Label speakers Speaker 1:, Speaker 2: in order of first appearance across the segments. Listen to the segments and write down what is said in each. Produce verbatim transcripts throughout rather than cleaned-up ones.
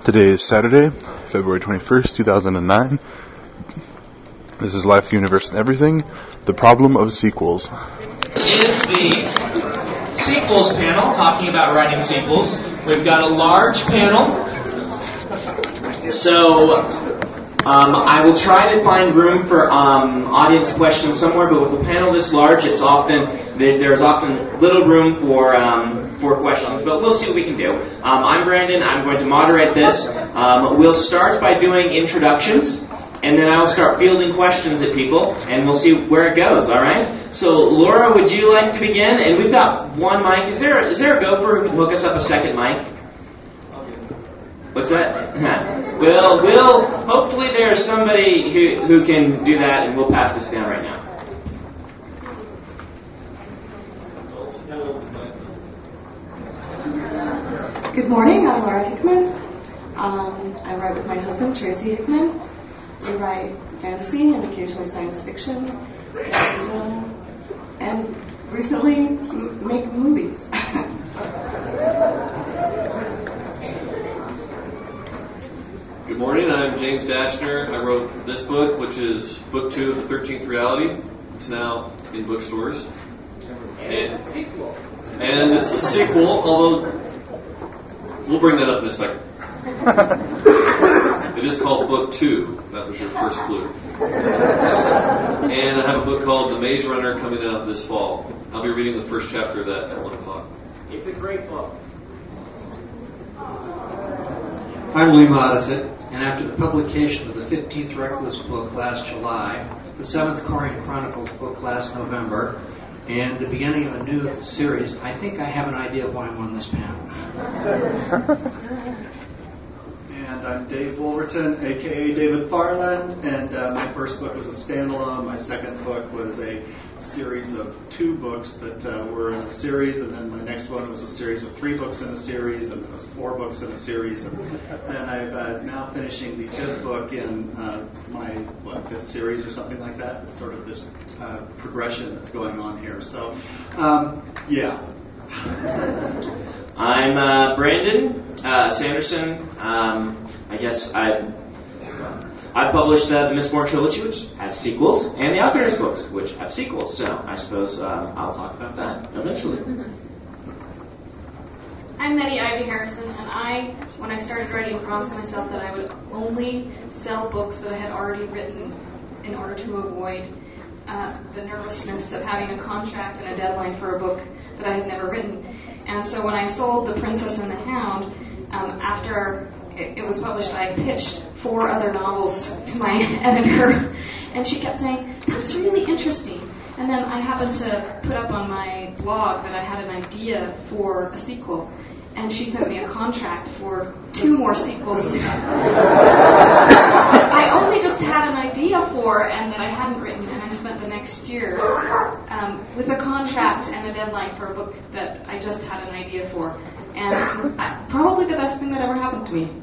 Speaker 1: Today is Saturday, February twenty-first, two thousand nine. This is Life, the Universe, and Everything, the problem of sequels.
Speaker 2: Is the sequels panel, talking about writing sequels. We've got a large panel, so um, I will try to find room for um, audience questions somewhere, but with a panel this large, it's often there's often little room for um, for questions, but we'll see what we can do. Um, I'm Brandon. I'm going to moderate this. Um, we'll start by doing introductions, and then I will start fielding questions at people, and we'll see where it goes, all right? So, Laura, would you like to begin? And we've got one mic. Is there, is there a gopher who can hook us up a second mic? What's that? We'll, we'll, hopefully there's somebody who, who can do that, and we'll pass this down right now.
Speaker 3: Good morning, I'm Laura Hickman. Um, I write with my husband, Tracy Hickman. We write fantasy and occasionally science fiction, and, uh, and recently m- make movies.
Speaker 4: Good morning, I'm James Dashner. I wrote this book, which is book two of the thirteenth Reality. It's now in bookstores.
Speaker 2: And it's a sequel.
Speaker 4: And it's a sequel, although we'll bring that up in a second. It is called Book Two. That was your first clue. And I have a book called The Maze Runner coming out this fall. I'll be reading the first chapter of that at one o'clock.
Speaker 2: It's a great book.
Speaker 5: I'm Lee Modisett, and after the publication of the fifteenth Reckless book last July, the seventh Corian Chronicles book last November, and the beginning of a new series, I think I have an idea of why I'm on this panel.
Speaker 6: And I'm Dave Wolverton, a k a. David Farland, and uh, my first book was a standalone. My second book was a series of two books that uh, were in a series, and then my next one was a series of three books in a series, and then it was four books in a series, and then I'm uh, now finishing the fifth book in uh, my what, fifth series or something like that. It's sort of this uh, progression that's going on here. So, um, yeah.
Speaker 2: I'm uh, Brandon uh, Sanderson. Um, I guess I I published uh, the Mistborn trilogy, which has sequels, and the Outfitters books, which have sequels. So I suppose uh, I'll talk about that eventually.
Speaker 7: I'm Nettie Ivy Harrison, and I, when I started writing, promised myself that I would only sell books that I had already written in order to avoid uh, the nervousness of having a contract and a deadline for a book that I had never written. And so when I sold The Princess and the Hound, um, after it, it was published, I pitched four other novels to my editor, and she kept saying, "That's really interesting." And then I happened to put up on my blog that I had an idea for a sequel, and she sent me a contract for two more sequels I only just had an idea for and that I hadn't written, and I spent the next year um, with a contract and a deadline for a book that I just had an idea for. And I, probably the best thing that ever happened to me.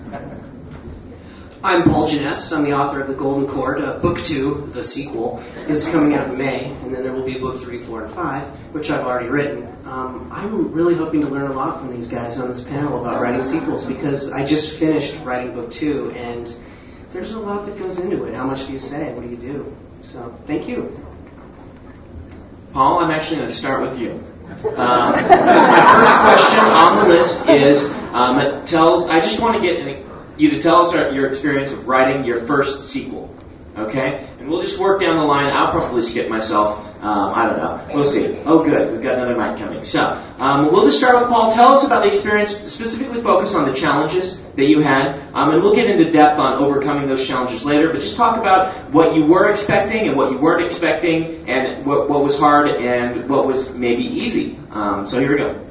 Speaker 8: I'm Paul Janess. I'm the author of The Golden Cord. Uh, book two, the sequel, is coming out in May, and then there will be book three, four, and five, which I've already written. Um, I'm really hoping to learn a lot from these guys on this panel about writing sequels, because I just finished writing book two, and there's a lot that goes into it. How much do you say? What do you do? So, thank you.
Speaker 2: Paul, I'm actually going to start with you. Um, my first question on the list is, um, it tells, I just want to get an you to tell us your experience of writing your first sequel, okay? And we'll just work down the line. I'll probably skip myself. Um, I don't know. We'll see. Oh, good. We've got another mic coming. So um, we'll just start with Paul. Tell us about the experience, specifically focus on the challenges that you had, um, and we'll get into depth on overcoming those challenges later, but just talk about what you were expecting and what you weren't expecting, and what, what was hard and what was maybe easy. Um, so here we go.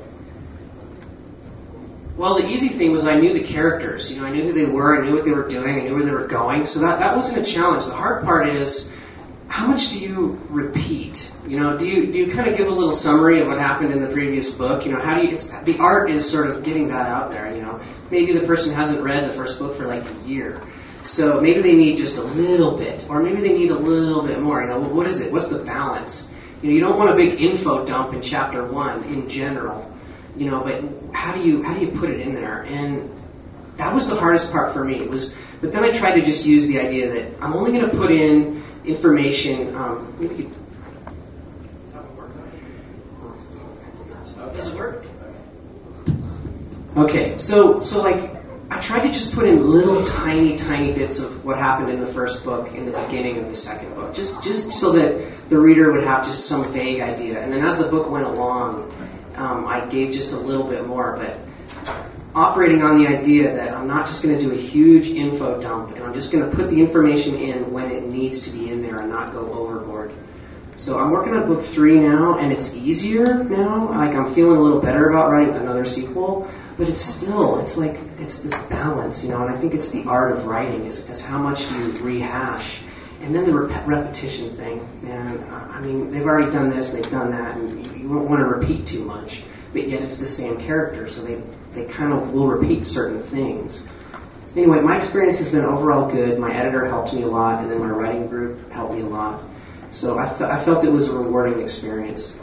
Speaker 8: Well, the easy thing was I knew the characters. You know, I knew who they were, I knew what they were doing, I knew where they were going. So that, that wasn't a challenge. The hard part is, how much do you repeat? You know, do you do you kind of give a little summary of what happened in the previous book? You know, how do you? It's, the art is sort of getting that out there. You know, maybe the person hasn't read the first book for like a year, so maybe they need just a little bit, or maybe they need a little bit more. You know, what is it? What's the balance? You know, you don't want a big info dump in chapter one in general. You know, but how do you how do you put it in there? And that was the hardest part for me. It was, but then I tried to just use the idea that I'm only going to put in information. Um, maybe you could, does it work? Okay, so so like I tried to just put in little tiny tiny bits of what happened in the first book in the beginning of the second book, just just so that the reader would have just some vague idea. And then as the book went along, um, I gave just a little bit more, but operating on the idea that I'm not just going to do a huge info dump, and I'm just going to put the information in when it needs to be in there and not go overboard. So I'm working on book three now, and it's easier now. Like I'm feeling a little better about writing another sequel, but it's still, it's like, it's this balance, you know, and I think it's the art of writing is, is how much do you rehash. And then the rep- repetition thing, man, I mean, they've already done this, they've done that, and you, you won't want to repeat too much, but yet it's the same character, so they, they kind of will repeat certain things. Anyway, my experience has been overall good. My editor helped me a lot, and then my writing group helped me a lot. So I, fe- I felt it was a rewarding experience.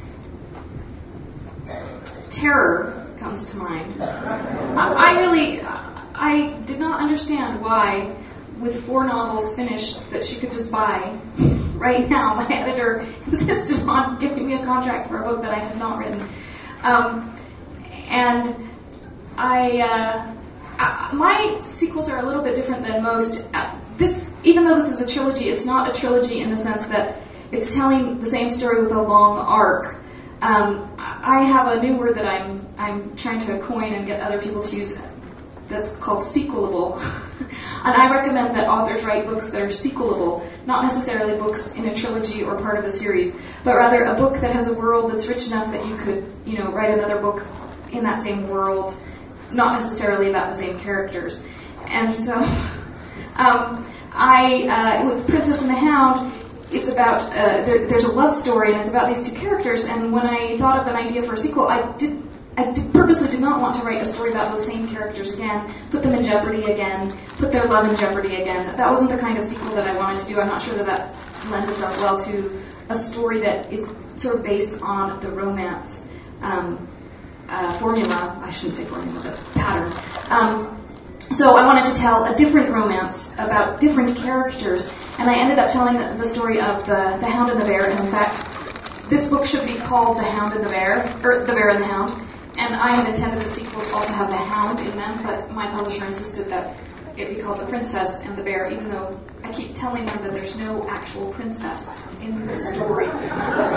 Speaker 7: Terror comes to mind. I, I really, I did not understand why, with four novels finished that she could just buy right now, my editor insisted on giving me a contract for a book that I had not written. Um, and I, uh, I, my sequels are a little bit different than most. Uh, this, even though this is a trilogy, it's not a trilogy in the sense that it's telling the same story with a long arc. Um, I have a new word that I'm I'm trying to coin and get other people to use that's called sequelable. And I recommend that authors write books that are sequelable, not necessarily books in a trilogy or part of a series, but rather a book that has a world that's rich enough that you could, you know, write another book in that same world, not necessarily about the same characters. And so, um, I, uh, with Princess and the Hound, it's about, uh, there, there's a love story, and it's about these two characters, and when I thought of an idea for a sequel, I did, I did, purposely did not want to write a story about those same characters again, put them in jeopardy again, put their love in jeopardy again. That wasn't the kind of sequel that I wanted to do. I'm not sure that that lends itself well to a story that is sort of based on the romance um, uh, formula, I shouldn't say formula, but pattern. Um, So I wanted to tell a different romance about different characters, and I ended up telling the, the story of the, the Hound and the Bear. And in fact, this book should be called The Hound and the Bear, or The Bear and the Hound. And I had intended the sequels all to have the Hound in them, but my publisher insisted that it be called The Princess and the Bear, even though I keep telling them that there's no actual princess in the story. the,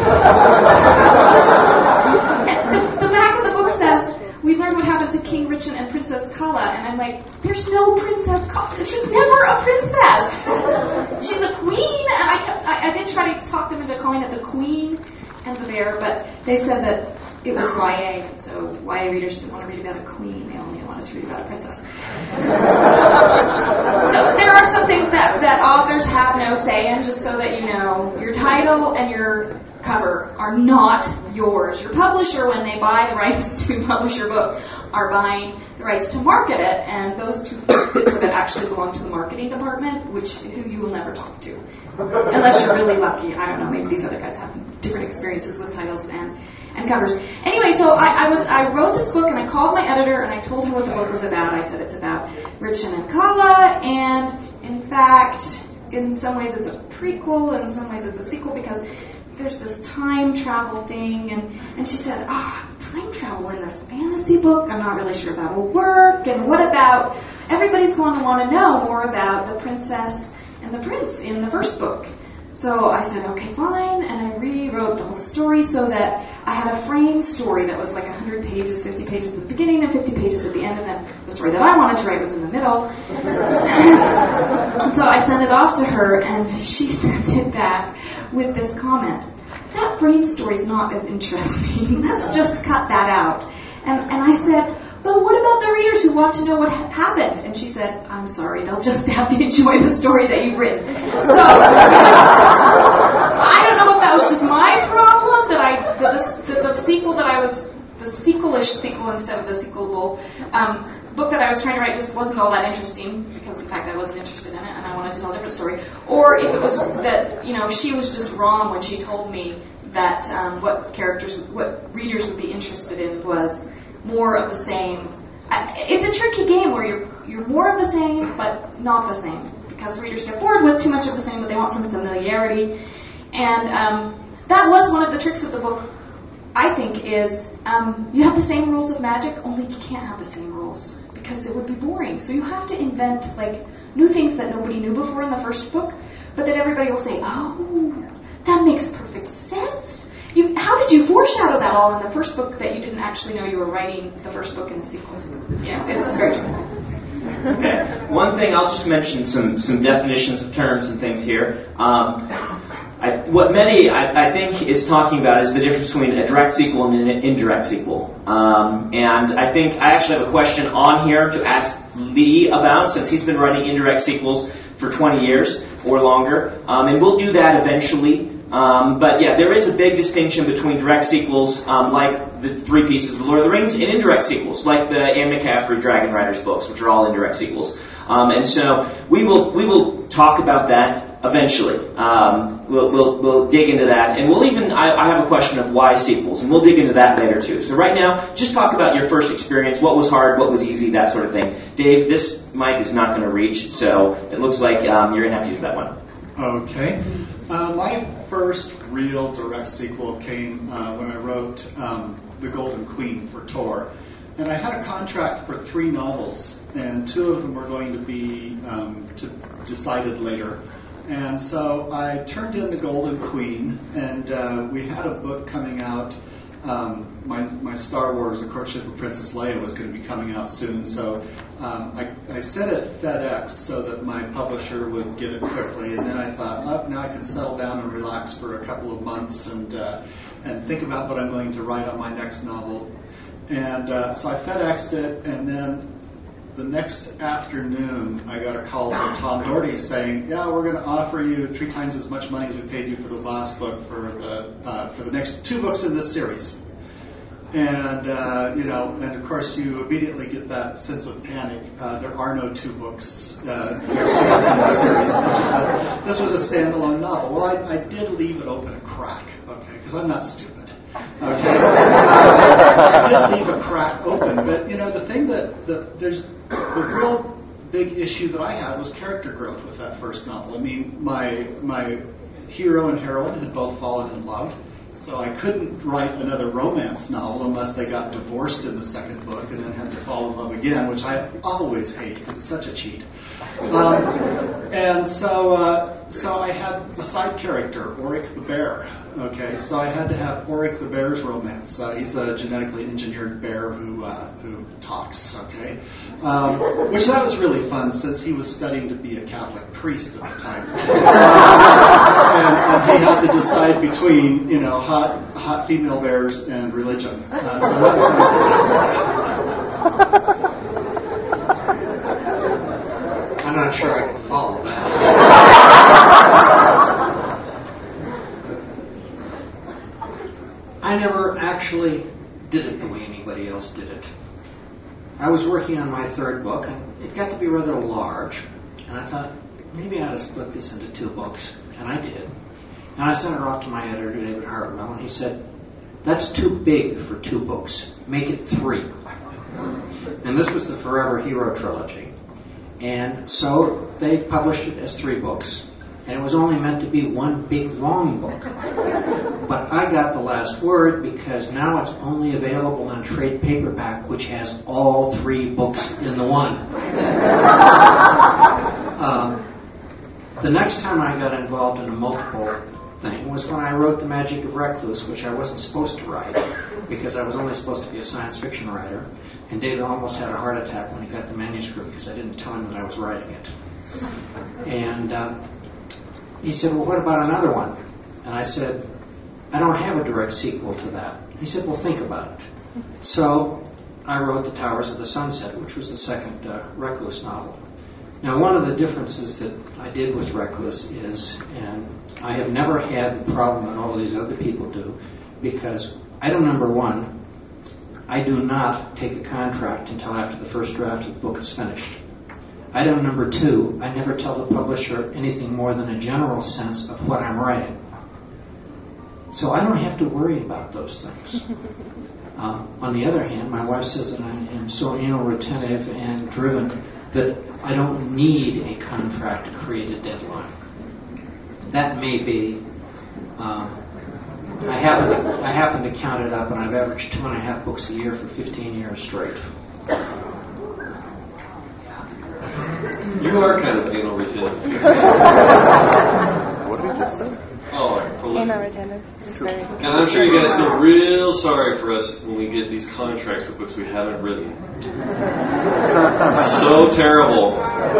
Speaker 7: the back of the book says, we learned what happened to King Richard and Princess Kala, and I'm like, there's no Princess Kala. She's never a princess. She's a queen, and I kept, I, I did try to talk them into calling it The Queen and the Bear, but they said that it was Y A, and so Y A readers didn't want to read about a queen, they only wanted to read about a princess. So there are some things that, that authors have no say in, just so that you know. Your title and your cover are not yours. Your publisher, when they buy the rights to publish your book, are buying the rights to market it, and those two bits of it actually belong to the marketing department, which who you will never talk to. Unless you're really lucky. I don't know, maybe these other guys have different experiences with titles and, and covers. Anyway, so I, I was I wrote this book, and I called my editor, and I told her what the book was about. I said it's about Richard and Kala, and in fact, in some ways it's a prequel, in some ways it's a sequel, because there's this time travel thing, and, and she said, ah, oh, time travel in this fantasy book? I'm not really sure if that will work, and what about, everybody's going to want to know more about the princess and the prince in the first book. So I said, okay, fine, and I rewrote the whole story so that I had a frame story that was like one hundred pages, fifty pages at the beginning and fifty pages at the end, and then the story that I wanted to write was in the middle. And so I sent it off to her, and she sent it back with this comment. That frame story's not as interesting. Let's just cut that out. And, and I said, but what about the readers who want to know what ha- happened? And she said, I'm sorry, they'll just have to enjoy the story that you've written. So, I don't know if that was just my problem, that I, that the, the, the sequel that I was, the sequelish sequel instead of the sequelable, um, book that I was trying to write just wasn't all that interesting, because in fact I wasn't interested in it, and I wanted to tell a different story. Or if it was that, you know, she was just wrong when she told me that um, what characters, what readers would be interested in was more of the same I, it's a tricky game where you're you're more of the same, but not the same, because readers get bored with too much of the same, but they want some familiarity. And um, that was one of the tricks of the book, I think, is um, you have the same rules of magic, only you can't have the same rules, because it would be boring. So you have to invent like new things that nobody knew before in the first book, but that everybody will say, oh, that makes perfect sense. You, how did you foreshadow that all in the first book that you didn't actually know you were writing the first book in the sequel to? Yeah, it's very true.
Speaker 2: Okay. One thing, I'll just mention some, some definitions of terms and things here. Um, I, what many, I, I think, is talking about is the difference between a direct sequel and an indirect sequel. Um, and I think I actually have a question on here to ask Lee about, since he's been writing indirect sequels for twenty years or longer. Um, and we'll do that eventually. Um, but yeah, there is a big distinction between direct sequels, um, like the three pieces of the Lord of the Rings, and indirect sequels, like the Anne McCaffrey Dragon Riders books, which are all indirect sequels. Um, and so we will we will talk about that eventually. Um, we'll, we'll we'll dig into that, and we'll even I, I have a question of why sequels, and we'll dig into that later too. So right now, just talk about your first experience. What was hard? What was easy? That sort of thing. Dave, this mic is not going to reach, so it looks like um, you're going to have to use that one.
Speaker 6: Okay. Uh, my first real direct sequel came uh, when I wrote um, The Golden Queen for Tor. And I had a contract for three novels, and two of them were going to be um, to, decided later. And so I turned in The Golden Queen, and uh, we had a book coming out. Um, my, my Star Wars, The Courtship of Princess Leia, was going to be coming out soon, so um, I, I sent it FedEx so that my publisher would get it quickly, and then I thought, oh, now I can settle down and relax for a couple of months and uh, and think about what I'm going to write on my next novel. And uh, so I FedExed it, and then the next afternoon I got a call from Tom Doherty saying, yeah, we're going to offer you three times as much money as we paid you for the last book for the uh, for the next two books in this series. And, uh, you know, and of course you immediately get that sense of panic. Uh, there are no two books, uh, there's two books in this series. This was a, this was a standalone novel. Well, I, I did leave it open a crack, okay, because I'm not stupid. Okay, uh, I did leave a crack open, but you know the thing that the, there's the real big issue that I had was character growth with that first novel. I mean, my my hero and heroine had both fallen in love, so I couldn't write another romance novel unless they got divorced in the second book and then had to fall in love again, which I always hate because it's such a cheat. Um, and so uh, so I had a side character, Auric the Bear. Okay, so I had to have Auric the Bear's romance. Uh, he's a genetically engineered bear who uh, who talks. Okay, um, which that was really fun since he was studying to be a Catholic priest at the time, uh, and, and he had to decide between you know hot hot female bears and religion. Uh, so that
Speaker 5: was I'm not sure I can follow that. I never actually did it the way anybody else did it. I was working on my third book, and it got to be rather large, and I thought, maybe I ought to split this into two books, and I did. And I sent it off to my editor, David Hartwell, and he said, that's too big for two books. Make it three. And this was the Forever Hero trilogy. And so they published it as three books. And it was only meant to be one big, long book. But I got the last word because now it's only available in trade paperback, which has all three books in the one. um, the next time I got involved in a multiple thing was when I wrote The Magic of Recluse, which I wasn't supposed to write because I was only supposed to be a science fiction writer. And David almost had a heart attack when he got the manuscript because I didn't tell him that I was writing it. And uh, he said, well, what about another one? And I said, I don't have a direct sequel to that. He said, well, think about it. So I wrote The Towers of the Sunset, which was the second uh, Recluse novel. Now, one of the differences that I did with Recluse is, and I have never had the problem that all of these other people do, because item number one, I do not take a contract until after the first draft of the book is finished. Item number two, I never tell the publisher anything more than a general sense of what I'm writing. So I don't have to worry about those things. Uh, on the other hand, my wife says that I am so anal retentive and driven that I don't need a contract to create a deadline. That may be. Um, I happen to, I happen to count it up, and I've averaged two and a half books a year for fifteen years straight.
Speaker 4: You are kind of anal retentive.
Speaker 1: What did you just say?
Speaker 4: Oh, prolific.
Speaker 9: Anal retentive. Just very.
Speaker 4: And I'm sure you guys feel real sorry for us when we get these contracts for books we haven't written. It's so terrible.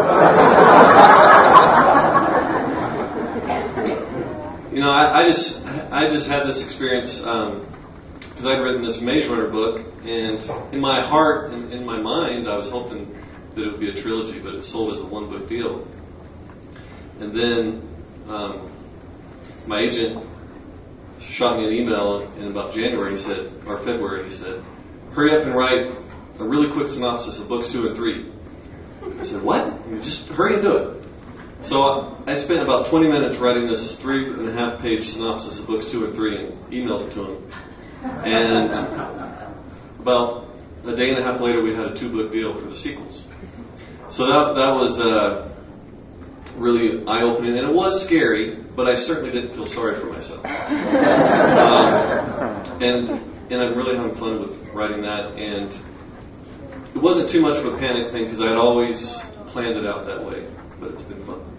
Speaker 4: You know, I, I just I just had this experience because um, I'd written this Maze Runner book, and in my heart and in my mind, I was hoping that it would be a trilogy, but it sold as a one book deal. And then um, my agent shot me an email in about January. He said, or February. He said, "Hurry up and write a really quick synopsis of books two and three." I said, "What? Just hurry and do it." So I spent about twenty minutes writing this three and a half page synopsis of books two and three and emailed it to him. And about a day and a half later, we had a two book deal for the sequels. So that that was uh, really eye opening, and it was scary, but I certainly didn't feel sorry for myself. um, and and I'm really having fun with writing that. And it wasn't too much of a panic thing because I had always planned it out that way. But it's been fun.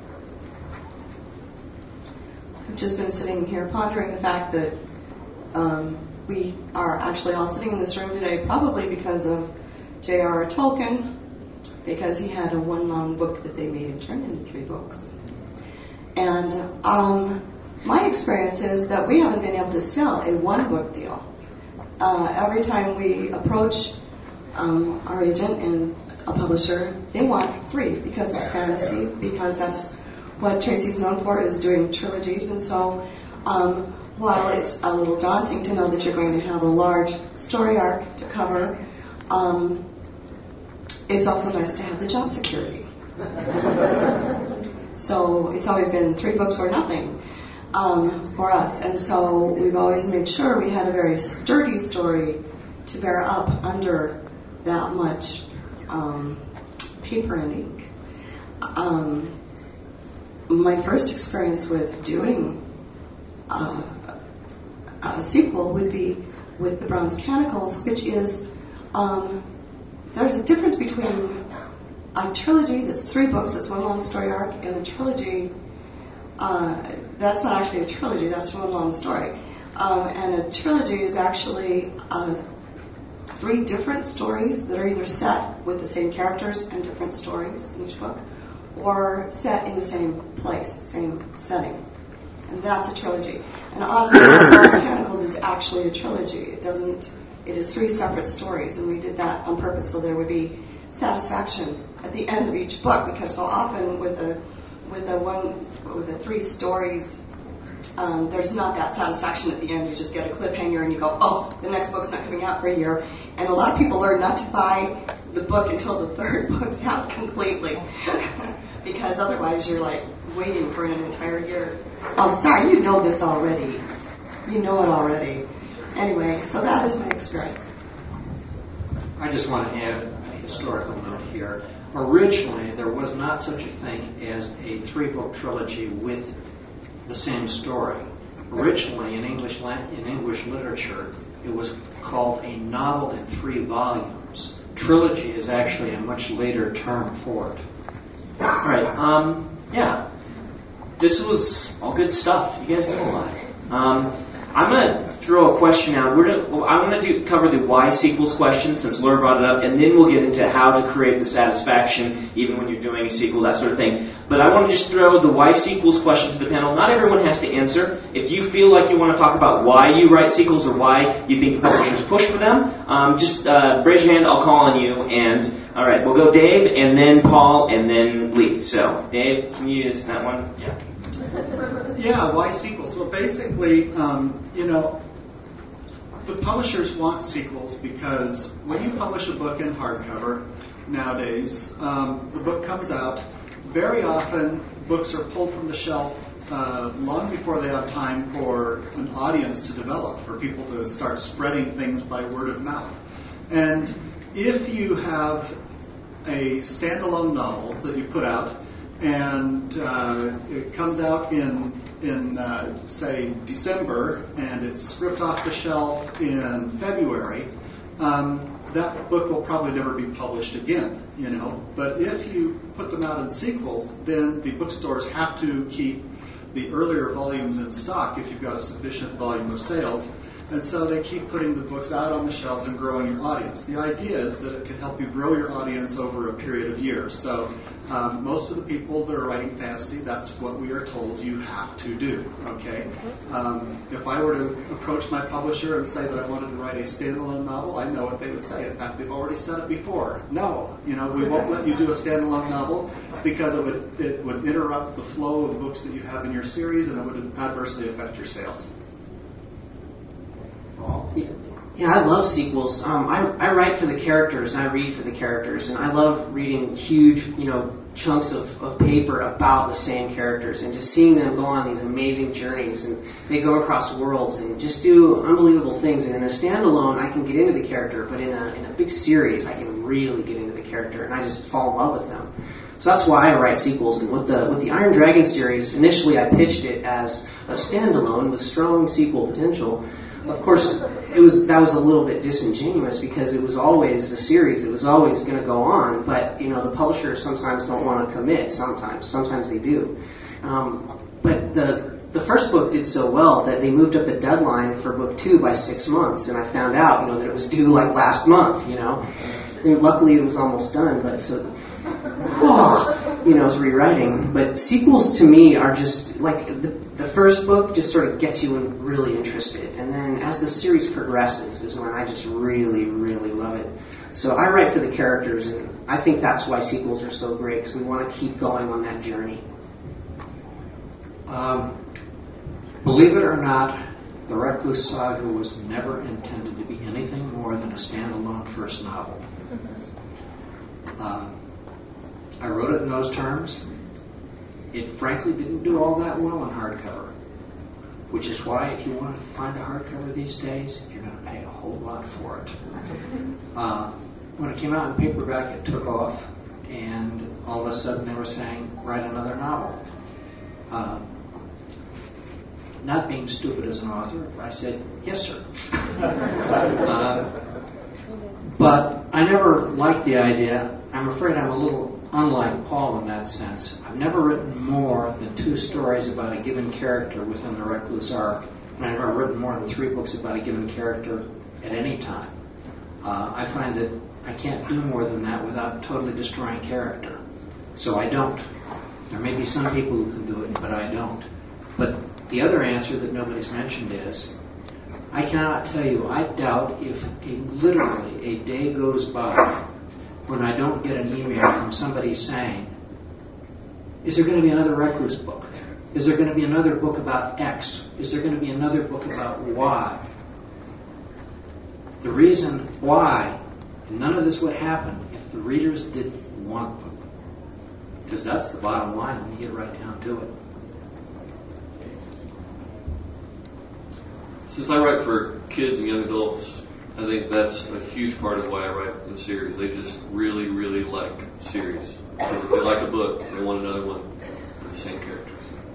Speaker 3: I've just been sitting here pondering the fact that um, we are actually all sitting in this room today probably because of J R R Tolkien, because he had a one long book that they made him turn into three books. And um, my experience is that we haven't been able to sell a one book deal. Uh, every time we approach um, our agent and a publisher, they want three because it's fantasy, because that's what Tracy's known for, is doing trilogies. And so um, while it's a little daunting to know that you're going to have a large story arc to cover, um, it's also nice to have the job security. So it's always been three books or nothing um, for us. And so we've always made sure we had a very sturdy story to bear up under that much Um, paper and ink. Um, my first experience with doing uh, a sequel would be with The Bronze Canticles, which is, um, there's a difference between a trilogy that's three books, that's one long story arc, and a trilogy, uh, that's not actually a trilogy, that's one long story. Um, and a trilogy is actually a three different stories that are either set with the same characters and different stories in each book, or set in the same place, same setting. And that's a trilogy. And oddly, Bronze Canticles is actually a trilogy. It doesn't, it is three separate stories, and we did that on purpose so there would be satisfaction at the end of each book, because so often with a with a one with the three stories, Um, there's not that satisfaction at the end. You just get a cliffhanger and you go, oh, the next book's not coming out for a year. And a lot of people learn not to buy the book until the third book's out completely. Because otherwise you're like waiting for an entire year. Oh, sorry, you know this already. You know it already. Anyway, so that is my experience.
Speaker 5: I just want to add a historical note here. Originally, there was not such a thing as a three-book trilogy with the same story. Originally, in English in English literature, it was called a novel in three volumes. Trilogy is actually a much later term for it.
Speaker 2: All right. Um, yeah. This was all good stuff. You guys know a lot. Um, I'm going to throw a question out. We're gonna, well, I'm going to do, cover the why sequels question, since Laura brought it up, and then we'll get into how to create the satisfaction, even when you're doing a sequel, that sort of thing. But I want to just throw the why sequels question to the panel. Not everyone has to answer. If you feel like you want to talk about why you write sequels or why you think the publishers push for them, um, just uh, raise your hand. I'll call on you. And all right, we'll go Dave, and then Paul, and then Lee. So, Dave, can you use that one? Yeah.
Speaker 6: Yeah, why sequels? Well, basically, um, you know, the publishers want sequels because when you publish a book in hardcover nowadays, um, the book comes out. Very often, books are pulled from the shelf uh, long before they have time for an audience to develop, for people to start spreading things by word of mouth. And if you have a standalone novel that you put out, and uh, it comes out in, in uh, say, December, and it's ripped off the shelf in February, um, that book will probably never be published again, you know. But if you put them out in sequels, then the bookstores have to keep the earlier volumes in stock if you've got a sufficient volume of sales. And so they keep putting the books out on the shelves and growing your audience. The idea is that it can help you grow your audience over a period of years. So um, most of the people that are writing fantasy, that's what we are told you have to do, okay? Um, if I were to approach my publisher and say that I wanted to write a standalone novel, I know what they would say. In fact, they've already said it before. No, you know, we won't let you do a standalone novel because it would, it would interrupt the flow of books that you have in your series, and it would adversely affect your sales.
Speaker 8: Yeah, I love sequels. Um, I, I write for the characters and I read for the characters, and I love reading huge, you know, chunks of, of paper about the same characters and just seeing them go on these amazing journeys, and they go across worlds and just do unbelievable things. And in a standalone, I can get into the character, but in a in a big series, I can really get into the character and I just fall in love with them. So that's why I write sequels. And with the with the Iron Dragon series, initially I pitched it as a standalone with strong sequel potential. Of course, it was that was a little bit disingenuous because it was always a series. It was always going to go on. But, you know, the publishers sometimes don't want to commit. Sometimes. Sometimes they do. Um, but the the first book did so well that they moved up the deadline for book two by six months. And I found out, you know, that it was due like last month, you know. And luckily it was almost done. But so, oh, you know, I was rewriting. But sequels to me are just like the The first book just sort of gets you really interested, and then as the series progresses is when I just really, really love it. So I write for the characters, and I think that's why sequels are so great, because we want to keep going on that journey.
Speaker 5: Um, believe it or not, the Recluse Saga was never intended to be anything more than a standalone first novel. Uh, I wrote it in those terms. It frankly didn't do all that well in hardcover, which is why if you want to find a hardcover these days, you're going to pay a whole lot for it. Uh, when it came out in paperback, it took off, and all of a sudden they were saying, write another novel. Uh, not being stupid as an author, I said, yes, sir. uh, but I never liked the idea. I'm afraid I'm a little unlike Paul in that sense. I've never written more than two stories about a given character within the Recluse arc, and I've never written more than three books about a given character at any time. Uh, I find that I can't do more than that without totally destroying character. So I don't. There may be some people who can do it, but I don't. But the other answer that nobody's mentioned is, I cannot tell you, I doubt if a, literally a day goes by when I don't get an email from somebody saying, is there going to be another Recluse book? Is there going to be another book about X? Is there going to be another book about Y? The reason why none of this would happen if the readers didn't want them. Because that's the bottom line when you get right down to it.
Speaker 4: Since I write for kids and young adults, I think that's a huge part of why I write the series. They just really, really like series. If they like a book, they want another one with the same character.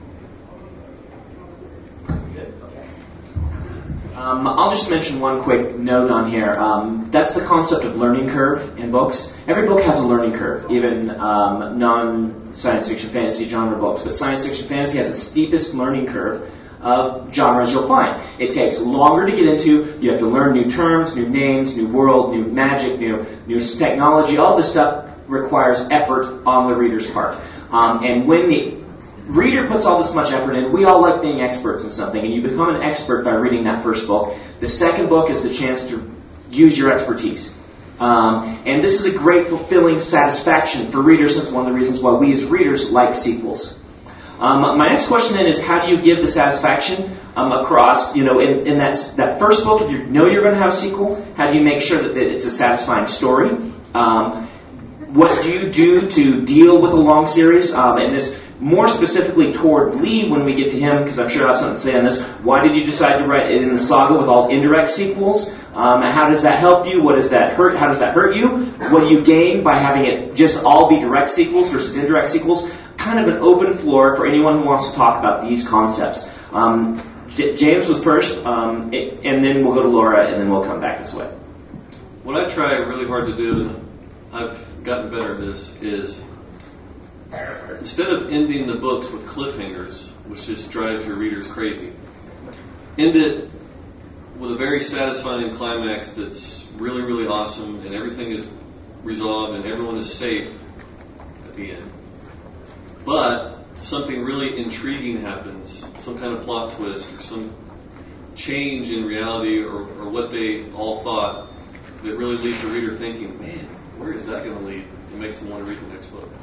Speaker 2: Um, I'll just mention one quick note on here. Um, that's the concept of learning curve in books. Every book has a learning curve, even um, non-science fiction fantasy genre books. But science fiction fantasy has the steepest learning curve of genres you'll find. It takes longer to get into. You have to learn new terms, new names, new world, new magic, new new technology. All this stuff requires effort on the reader's part. Um, and when the reader puts all this much effort in, we all like being experts in something, and you become an expert by reading that first book. The second book is the chance to use your expertise. Um, and this is a great, fulfilling satisfaction for readers. That's one of the reasons why we as readers like sequels. Um, my next question then is, how do you give the satisfaction um, across, you know, in, in that that first book, if you know you're going to have a sequel, how do you make sure that, that it's a satisfying story? Um, what do you do to deal with a long series? Um, and this more specifically toward Lee when we get to him, because I'm sure I have something to say on this. Why did you decide to write it in the saga with all indirect sequels? Um, how does that help you? What does that hurt? How does that hurt you? What do you gain by having it just all be direct sequels versus indirect sequels? Kind of an open floor for anyone who wants to talk about these concepts. Um, J- James was first, um, it, and then we'll go to Laura, and then we'll come back this way.
Speaker 4: What I try really hard to do, and I've gotten better at this, is instead of ending the books with cliffhangers, which just drives your readers crazy, end it with a very satisfying climax that's really, really awesome, and everything is resolved, and everyone is safe at the end. But something really intriguing happens, some kind of plot twist, or some change in reality, or, or what they all thought, that really leaves the reader thinking, man, where is that going to lead? It makes them want to read the next book.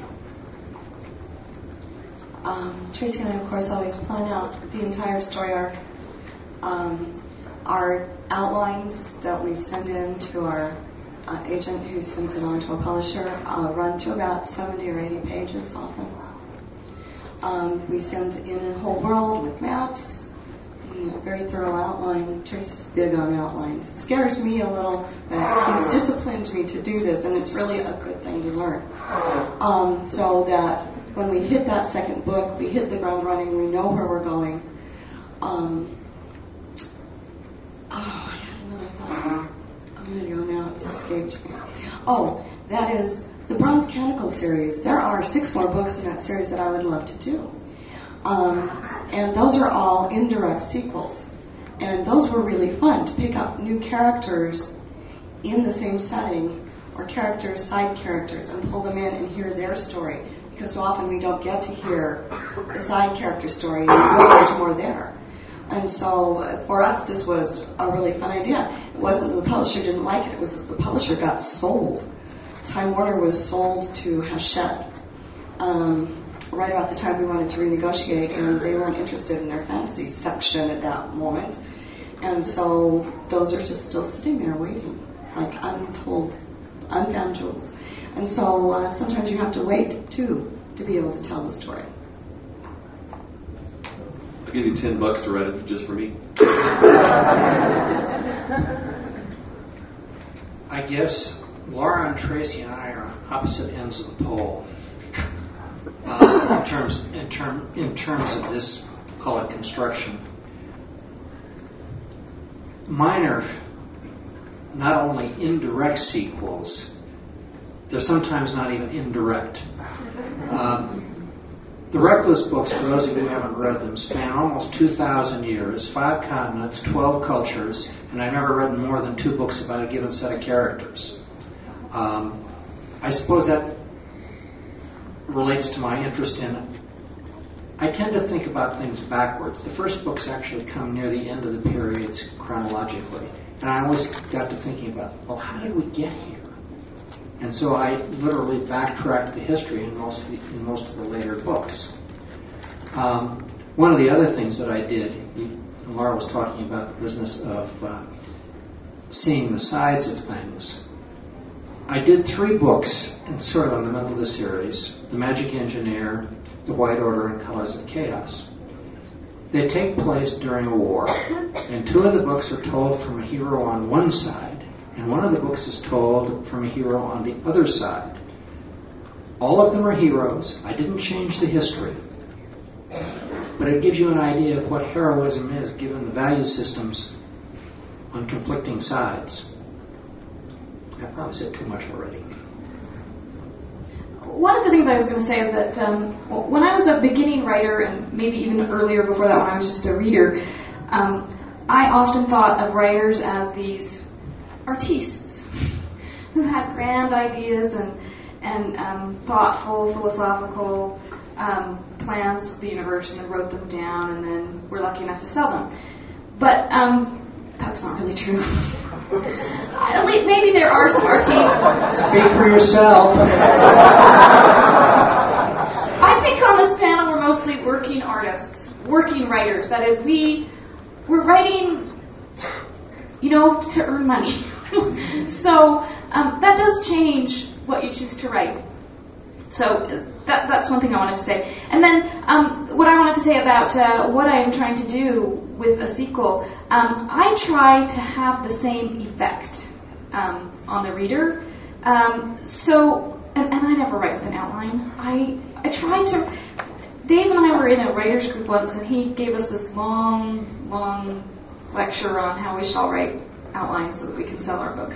Speaker 3: Um, Tracy and I, of course, always plan out the entire story arc. Um, our outlines that we send in to our uh, agent who sends it on to a publisher uh, run to about seventy or eighty pages often. Um, we send in a whole world with maps, you know, very thorough outline. Tracy's big on outlines. It scares me a little that he's disciplined me to do this, and it's really a good thing to learn. Um, so that when we hit that second book, we hit the ground running, we know where we're going. Um, oh, I had another thought. I'm going to go now. It's escaped me. Oh, that is the Bronze Canticle series. There are six more books in that series that I would love to do. Um, and those are all indirect sequels. And those were really fun to pick up new characters in the same setting, or characters, side characters, and pull them in and hear their story. Because so often we don't get to hear the side character story, and there's more there. And so for us, this was a really fun idea. It wasn't that the publisher didn't like it, it was that the publisher got sold. Time Warner was sold to Hachette um, right about the time we wanted to renegotiate, and they weren't interested in their fantasy section at that moment. And so those are just still sitting there waiting, like untold, unfound jewels. And so uh, sometimes you have to wait, too, to be able to tell the story.
Speaker 4: I'll give you ten bucks to write it just for me.
Speaker 5: I guess Laura and Tracy and I are on opposite ends of the pole uh, in terms in term in terms of this, call it construction. Mine are not only indirect sequels, they're sometimes not even indirect. Um, the Reckless books, for those of you who haven't read them, span almost two thousand years, five continents, twelve cultures, and I've never read more than two books about a given set of characters. Um, I suppose that relates to my interest in it. I tend to think about things backwards. The first books actually come near the end of the periods chronologically, and I always got to thinking about, well, how did we get here? And so I literally backtracked the history in most of the, in most of the later books. Um, one of the other things that I did, and Laura was talking about the business of uh, seeing the sides of things. I did three books, and sort of in the middle of the series: The Magic Engineer, The White Order, and Colors of Chaos. They take place during a war, and two of the books are told from a hero on one side, and one of the books is told from a hero on the other side. All of them are heroes. I didn't change the history, but it gives you an idea of what heroism is, given the value systems on conflicting sides. I probably said too much already.
Speaker 7: One of the things I was going to say is that um, when I was a beginning writer, and maybe even earlier before that when I was just a reader, um, I often thought of writers as these artistes who had grand ideas and, and um, thoughtful, philosophical um, plans of the universe, and then wrote them down, and then were lucky enough to sell them. But um, that's not really true. At least maybe there are some artistes.
Speaker 5: Speak for yourself.
Speaker 7: I think on this panel we're mostly working artists, working writers. That is, we we're writing, you know, to earn money. So um, that does change what you choose to write. So that, that's one thing I wanted to say. And then um, what I wanted to say about uh, what I am trying to do with a sequel, um, I try to have the same effect um, on the reader. Um, so, and, and I never write with an outline. I I try to. Dave and I were in a writers group once, and he gave us this long, long lecture on how we should all write outlines so that we can sell our books.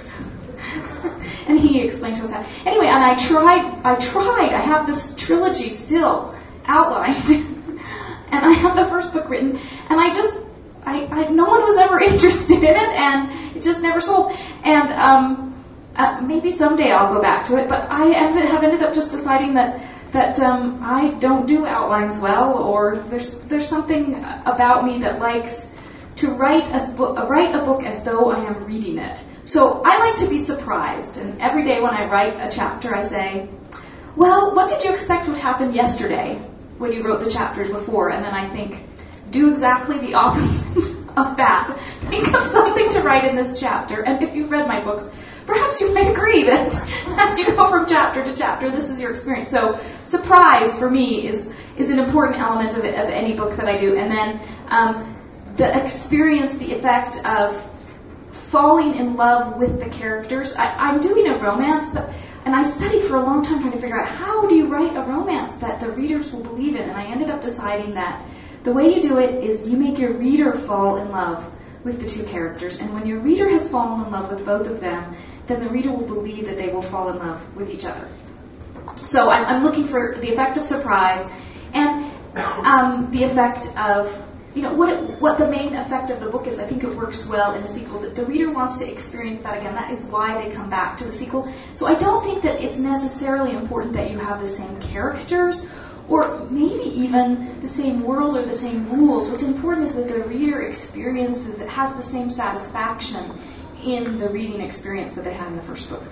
Speaker 7: And he explained to us how. Anyway, and I tried. I tried. I have this trilogy still outlined, and I have the first book written, and I just, I, I no one was ever interested in it, and it just never sold. And um, uh, maybe someday I'll go back to it, but I ended, have ended up just deciding that that um, I don't do outlines well, or there's there's something about me that likes to write as bo- write a book as though I am reading it. So I like to be surprised, and every day when I write a chapter, I say, well, what did you expect would happen yesterday when you wrote the chapters before? And then I think, do exactly the opposite of that. Think of something to write in this chapter, and if you've read my books, perhaps you might agree that as you go from chapter to chapter, this is your experience. So surprise, for me, is is an important element of, it, of any book that I do. And then um, the experience, the effect of falling in love with the characters. I, I'm doing a romance, but and I studied for a long time trying to figure out how do you write a romance that the readers will believe in. And I ended up deciding that the way you do it is you make your reader fall in love with the two characters. And when your reader has fallen in love with both of them, then the reader will believe that they will fall in love with each other. So I'm, I'm looking for the effect of surprise and um, the effect of, you know, what it, what the main effect of the book is. I think it works well in a sequel, that the reader wants to experience that again. That is why they come back to the sequel. So I don't think that it's necessarily important that you have the same characters or maybe even the same world or the same rules. What's important is that the reader experiences, it has the same satisfaction in the reading experience that they had in the first book.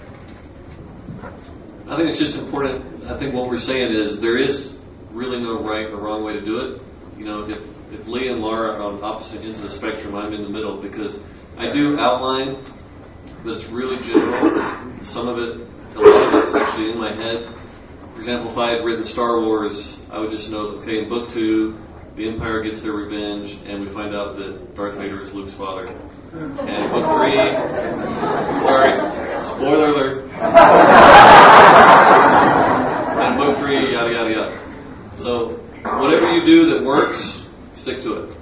Speaker 4: I think it's just important. I think what we're saying is there is really no right or wrong way to do it. You know, if If Lee and Laura are on opposite ends of the spectrum, I'm in the middle because I do outline, but it's really general. Some of it, a lot of it's actually in my head. For example, if I had written Star Wars, I would just know that, okay, in book two, the Empire gets their revenge, and we find out that Darth Vader is Luke's father. And in book three, sorry, spoiler alert. And in book three, yada, yada, yada. So whatever you do that works, stick to it.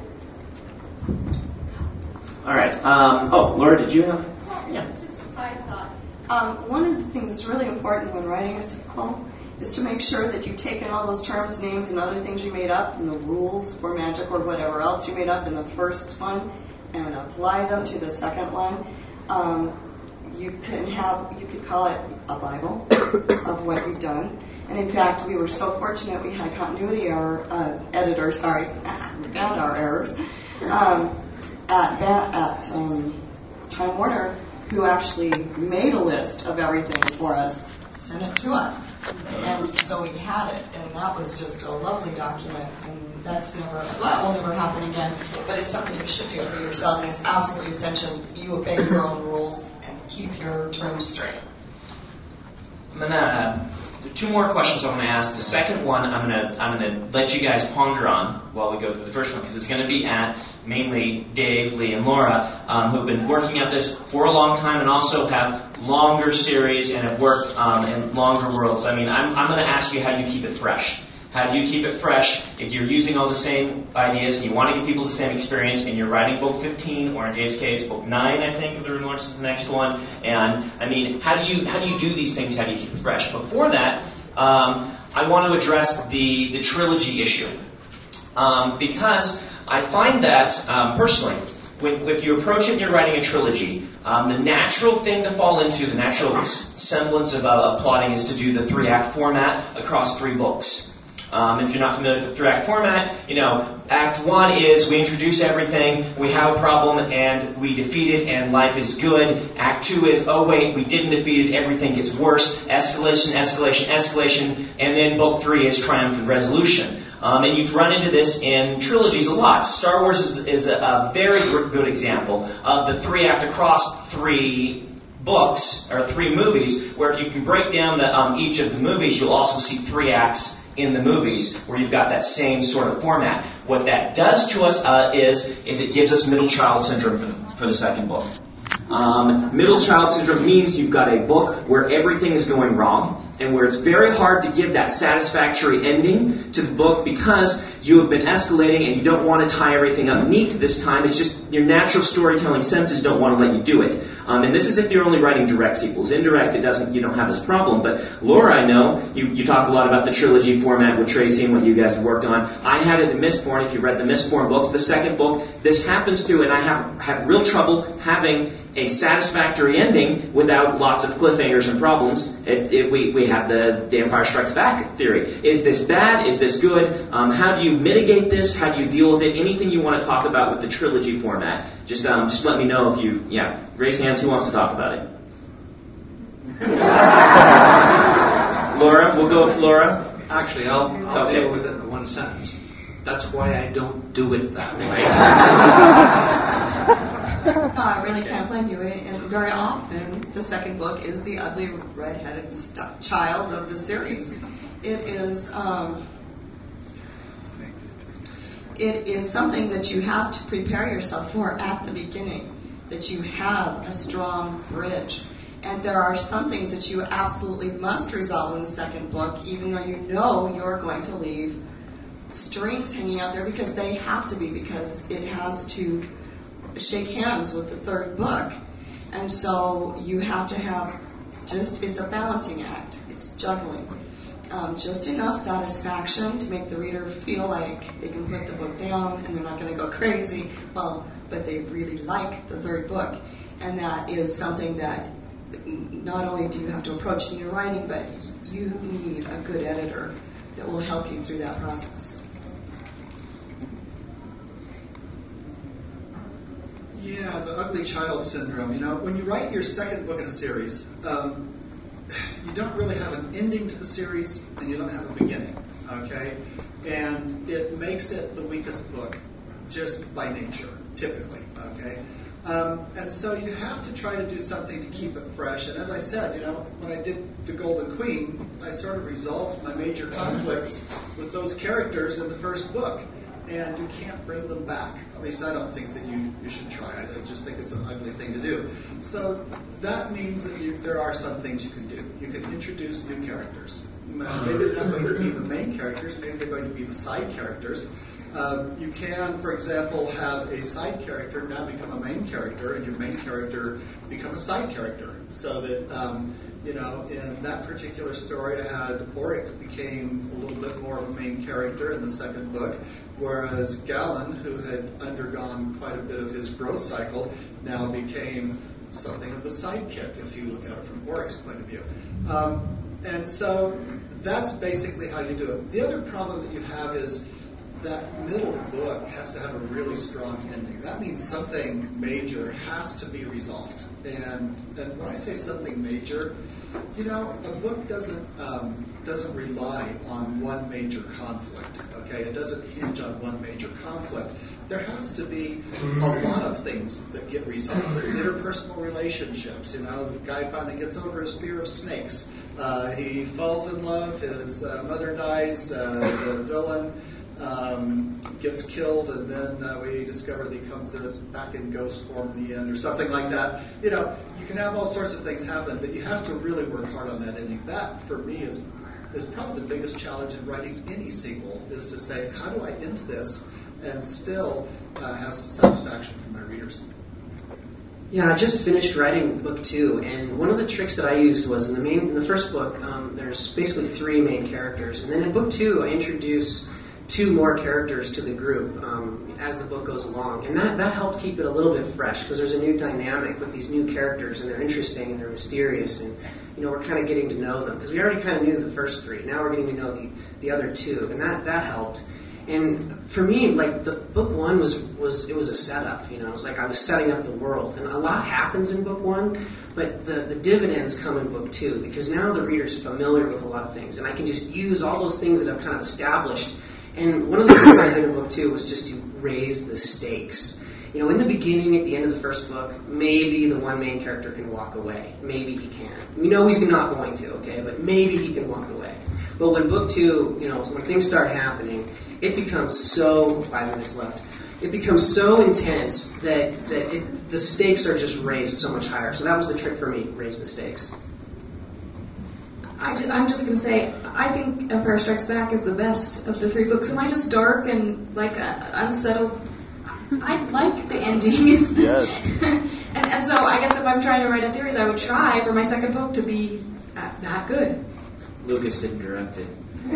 Speaker 2: All right. Um, oh, Laura, did you have?
Speaker 3: Yeah. It's just a side thought. Um, one of the things that's really important when writing a sequel is to make sure that you've taken all those terms, names, and other things you made up, and the rules for magic or whatever else you made up in the first one, and apply them to the second one. Um, you can have, you could call it a Bible of what you've done. And in fact, we were so fortunate we had continuity our uh, editor, sorry, we found our errors, um, at, at um, Time Warner, who actually made a list of everything for us, sent it to us. And so we had it, and that was just a lovely document, and that's never, well, will never happen again, but it's something you should do for yourself, and it's absolutely essential. You obey your own rules and keep your terms straight.
Speaker 2: I'm gonna uh, two more questions I'm gonna ask. The second one I'm gonna I'm gonna let you guys ponder on while we go through the first one, because it's gonna be at mainly Dave, Lee, and Laura, um, who've been working at this for a long time and also have longer series and have worked um, in longer worlds. I mean, I'm I'm gonna ask you how you keep it fresh. How do you keep it fresh if you're using all the same ideas and you want to give people the same experience and you're writing book fifteen, or in Dave's case, book nine, I think, if the launch is the next one. And, I mean, how do you how do you do these things? How do you keep it fresh? Before that, um, I want to address the, the trilogy issue. Um, because I find that, um, personally, when, if you approach it and you're writing a trilogy, um, the natural thing to fall into, the natural semblance of, uh, of plotting is to do the three-act format across three books. Um, if you're not familiar with the three-act format, you know, Act one is we introduce everything, we have a problem, and we defeat it, and life is good. Act two is, oh wait, we didn't defeat it, everything gets worse. Escalation, escalation, escalation. And then book three is triumph and resolution. Um, and you run into this in trilogies a lot. Star Wars is, is a, a very good example of the three-act across three books, or three movies, where if you can break down the, um, each of the movies, you'll also see three acts in the movies where you've got that same sort of format. What that does to us uh, is is it gives us middle child syndrome for the, for the second book. Um, middle child syndrome means you've got a book where everything is going wrong and where it's very hard to give that satisfactory ending to the book because you have been escalating and you don't want to tie everything up neat this time. It's just your natural storytelling senses don't want to let you do it. Um, and this is if you're only writing direct sequels. Indirect, it doesn't. You don't have this problem. But Laura, I know you, you talk a lot about the trilogy format with Tracy and what you guys have worked on. I had it in Mistborn. If you read the Mistborn books, the second book, this happens to, and I have had real trouble having a satisfactory ending without lots of cliffhangers and problems. It, it, we, we have the The Empire Strikes Back theory. Is this bad? Is this good? Um, how do you mitigate this? How do you deal with it? Anything you want to talk about with the trilogy format, just um, just let me know if you, yeah, raise hands who wants to talk about it. Laura, we'll go with Laura.
Speaker 5: Actually, I'll, I'll
Speaker 2: Okay.
Speaker 5: deal with it in one sentence. That's why I don't do it that way.
Speaker 3: Uh, I really can't blame you. And very often, the second book is the ugly, red-headed st- child of the series. It is, um, it is something that you have to prepare yourself for at the beginning. That you have a strong bridge, and there are some things that you absolutely must resolve in the second book, even though you know you're going to leave strings hanging out there because they have to be, because it has to shake hands with the third book. And so you have to have just, it's a balancing act. It's juggling. Um, just enough satisfaction to make the reader feel like they can put the book down and they're not going to go crazy. Well, but they really like the third book. And that is something that not only do you have to approach in your writing, but you need a good editor that will help you through that process.
Speaker 6: Yeah, the ugly child syndrome. You know, when you write your second book in a series, um, you don't really have an ending to the series, and you don't have a beginning. Okay, and it makes it the weakest book, just by nature, typically. Okay, um, and so you have to try to do something to keep it fresh. And as I said, you know, when I did The Golden Queen, I sort of resolved my major conflicts with those characters in the first book. And you can't bring them back. At least I don't think that you, you should try. I, I just think it's an ugly thing to do. So that means that you, there are some things you can do. You can introduce new characters. Maybe they're not going to be the main characters. Maybe they're going to be the side characters. Um, you can, for example, have a side character now become a main character, and your main character become a side character. So that, um, you know, in that particular story, I had Auric became a little bit more of a main character in the second book, whereas Galen, who had undergone quite a bit of his growth cycle, now became something of the sidekick, if you look at it from Auric's point of view. Um, and so that's basically how you do it. The other problem that you have is that middle book has to have a really strong ending. That means something major has to be resolved. And, and when I say something major, you know, a book doesn't um, doesn't rely on one major conflict. Okay, it doesn't hinge on one major conflict. There has to be a lot of things that get resolved. Interpersonal relationships. You know, the guy finally gets over his fear of snakes. Uh, he falls in love. His uh, mother dies. Uh, the villain um, gets killed, and then uh, we discover that he comes uh, back in ghost form in the end, or something like that. You know, you can have all sorts of things happen, but you have to really work hard on that ending. That, for me, is is probably the biggest challenge in writing any sequel, is to say, how do I end this and still uh, have some satisfaction for my readers?
Speaker 8: Yeah, I just finished writing book two, and one of the tricks that I used was in the main, in the first book, um, there's basically three main characters, and then in book two, I introduce two more characters to the group um, as the book goes along, and that, that helped keep it a little bit fresh because there's a new dynamic with these new characters, and they're interesting and they're mysterious, and you know we're kind of getting to know them because we already kind of knew the first three. Now we're getting to know the the other two, and that that helped. And for me, like the book one was was it was a setup. You know, it was like I was setting up the world, and a lot happens in book one, but the the dividends come in book two because now the reader's familiar with a lot of things, and I can just use all those things that I've kind of established And one of the things I did in book two was just to raise the stakes. You know, in the beginning, at the end of the first book, maybe the one main character can walk away. Maybe he can. We know he's not going to, okay, but maybe he can walk away. But when book two, you know, when things start happening, it becomes so, five minutes left, it becomes so intense that, that it, the stakes are just raised so much higher. So that was the trick for me, raise the stakes.
Speaker 7: I ju- I'm just going to say, I think Empire Strikes Back is the best of the three books. Am I just dark and like uh, unsettled? I like the ending. It's
Speaker 1: Yes.
Speaker 7: and, and so I guess if I'm trying to write a series, I would try for my second book to be uh, that good.
Speaker 2: Lucas didn't direct it. But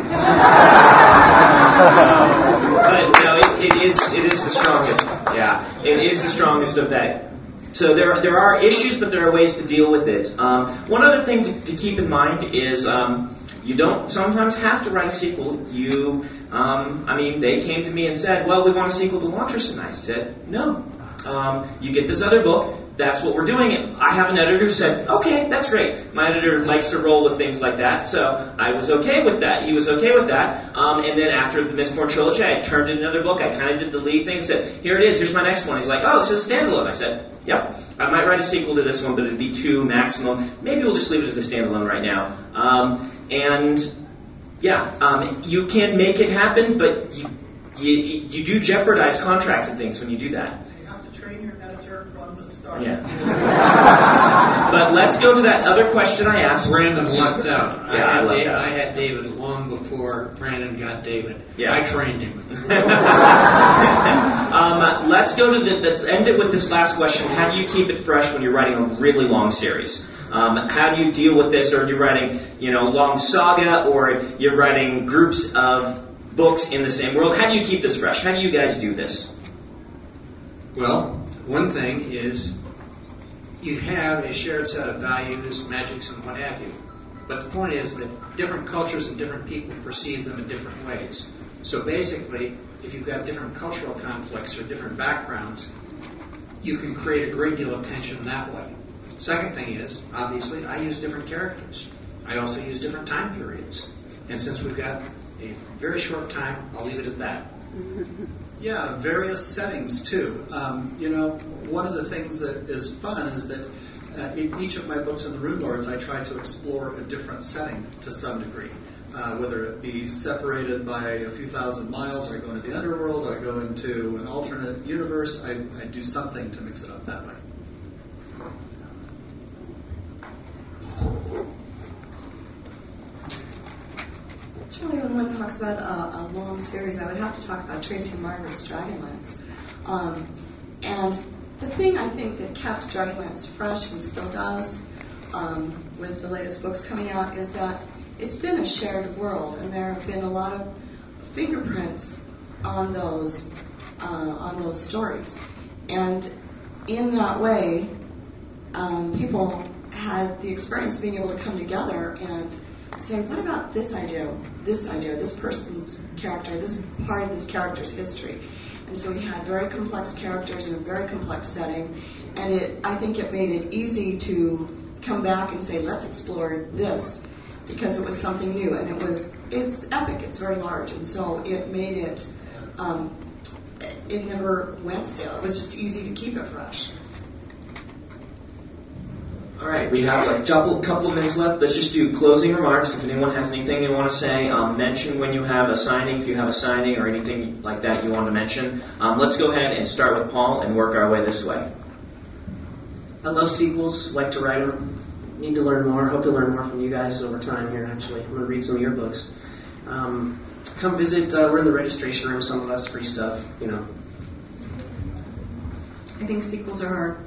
Speaker 2: no, it, it is it is the strongest. Yeah, it is the strongest of that. So there there are issues, but there are ways to deal with it. Um, one other thing to, to keep in mind is um, you don't sometimes have to write a sequel. You, um, I mean, they came to me and said, "Well, we want a sequel to Launtress," and I said, "No. Um, you get this other book. That's what we're doing." And I have an editor who said, "Okay, that's great." My editor likes to roll with things like that, so I was okay with that. He was okay with that. Um, and then after the Mistborn trilogy, I turned in another book. I kind of did the lead thing and said, "Here it is. Here's my next one." He's like, "Oh, it's just a standalone." I said, "Yep. I might write a sequel to this one, but it'd be two maximum. Maybe we'll just leave it as a standalone right now." Um, and yeah, um, you can make it happen, but you, you you do jeopardize contracts and things when you do that. Yeah. But let's go to that other question I asked.
Speaker 5: Brandon lucked out.
Speaker 2: Yeah, I,
Speaker 5: I, had
Speaker 2: lucked
Speaker 5: Dave,
Speaker 2: out.
Speaker 5: I had David long before Brandon got David.
Speaker 2: Yeah.
Speaker 5: I trained him.
Speaker 2: um, let's go to the, let's end it with this last question. How do you keep it fresh when you're writing a really long series? Um, how do you deal with this? Or you're writing, you know, long saga, or you're writing groups of books in the same world? How do you keep this fresh? How do you guys do this?
Speaker 5: Well, one thing is you have a shared set of values, magics, and what have you. But the point is that different cultures and different people perceive them in different ways. So basically, if you've got different cultural conflicts or different backgrounds, you can create a great deal of tension that way. Second thing is, obviously, I use different characters. I also use different time periods. And since we've got a very short time, I'll leave it at that.
Speaker 6: Yeah, various settings too. Um, you know, one of the things that is fun is that uh, in each of my books in the Rune Lords, I try to explore a different setting to some degree. Uh, whether it be separated by a few thousand miles, or I go into the underworld, or I go into an alternate universe, I, I do something to mix it up that way.
Speaker 3: Surely when one talks about a, a long series, I would have to talk about Tracy Margaret's Dragonlance. Um, and the thing I think that kept Dragonlance fresh and still does um, with the latest books coming out is that it's been a shared world, and there have been a lot of fingerprints on those uh, on those stories. And in that way, um, people had the experience of being able to come together and say, what about this idea, this idea, this person's character, this part of this character's history? And so we had very complex characters in a very complex setting, and it, I think it made it easy to come back and say, let's explore this, because it was something new, and it was, it's epic, it's very large, and so it made it, um, it never went stale. It was just easy to keep it fresh.
Speaker 2: All right, we have a couple, couple of minutes left. Let's just do closing remarks. If anyone has anything they want to say, um, mention when you have a signing, if you have a signing or anything like that you want to mention. Um, let's go ahead and start with Paul and work our way this way.
Speaker 8: I love sequels, like to write them. Need to learn more. Hope to learn more from you guys over time here, actually. I'm going to read some of your books. Um, come visit. Uh, we're in the registration room, some of us, free stuff, you know.
Speaker 7: I think sequels are hard.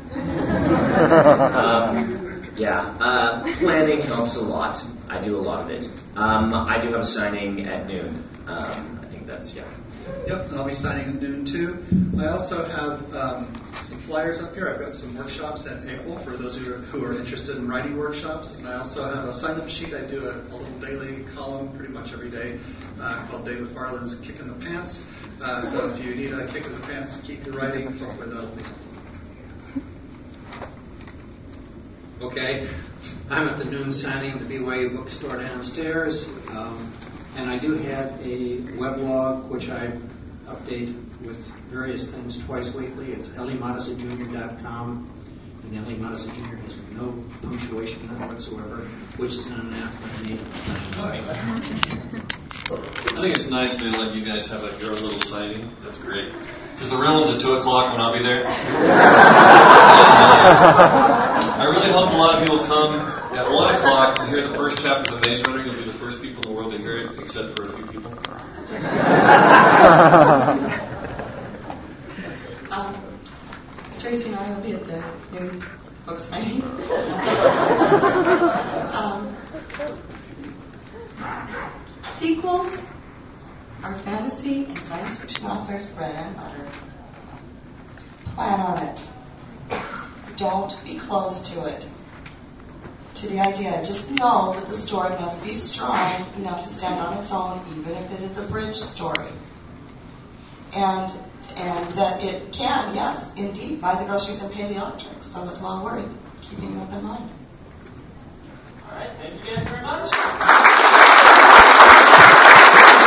Speaker 2: um, yeah, uh, planning helps a lot. I do a lot of it. Um, I do have a signing at noon. Um, I think that's, yeah.
Speaker 6: Yep, and I'll be signing at noon too. I also have um, some flyers up here. I've got some workshops in April for those who are, who are interested in writing workshops. And I also have a sign-up sheet. I do a, a little daily column pretty much every day uh, called David Farland's Kick in the Pants. Uh, so if you need a kick in the pants to keep your writing, hopefully that'll be helpful.
Speaker 5: Okay, I'm at the noon signing at the B Y U bookstore downstairs. Um, And I do have a weblog which I update with various things twice weekly. It's ellie modison junior dot com. And Ellie Modison Junior has no punctuation in it whatsoever, which is an anathema.
Speaker 4: I think it's nice they let you guys have like your own little signing. That's great. Because the real one's at two o'clock when I'll be there. I really hope a lot of people come at one o'clock to hear the first chapter of the Maze Runner. You'll be the first people in the world to hear it, except for a few people.
Speaker 3: um, Tracy and I will be at the new book signing. um, sequels are fantasy and science fiction authors' bread and butter. Plan on it. Don't be closed to it. To the idea. Just know that the story must be strong enough to stand on its own, even if it is a bridge story. And and that it can, yes, indeed, buy the groceries and pay the electric. So it's well worth keeping an open mind.
Speaker 2: All right, thank you guys very much.